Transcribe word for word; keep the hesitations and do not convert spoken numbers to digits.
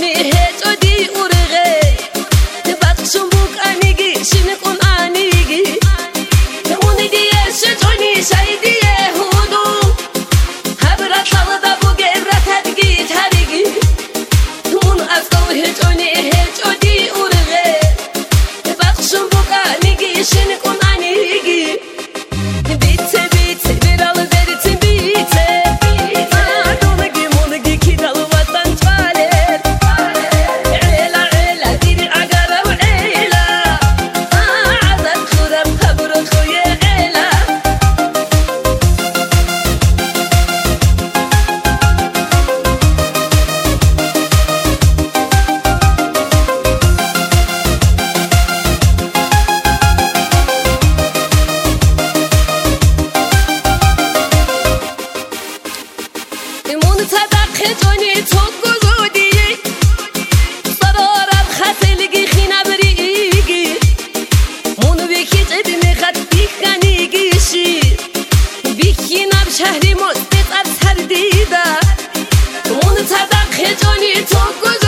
جوني هجودي ورغي تبقشم بوك أنيجي شنكون أنيجي توني دي شجوني شايدي يهودو هبرة طلدا بوجرة تدقي تهريجي تمون أفكو هجوني هجودي ورغي تبقشم بوك أنيجي شنكون أنيجي بيتي بيتي بيرالو بريتي بيتي خجوني توجودي صرارة بخاتلقي خينا بريقي مون بيكي جدني خد بيخانيقي شير بيكي ناب شهري مستقر سرديدا مون تدق خجوني توجودي